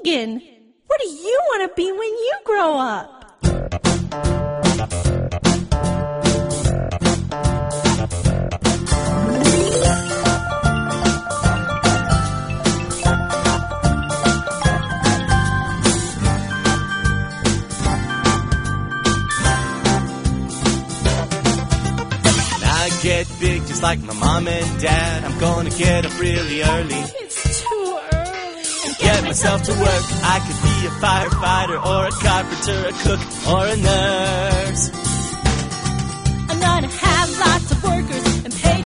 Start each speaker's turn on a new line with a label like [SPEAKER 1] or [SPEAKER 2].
[SPEAKER 1] Egan, what do you want to be when you grow up?
[SPEAKER 2] Get big just like my mom and dad. I'm gonna get up really early.
[SPEAKER 1] It's too early.
[SPEAKER 2] Get myself to work. I could be a firefighter or a carpenter, a cook or a nurse.
[SPEAKER 1] I'm gonna have lots of workers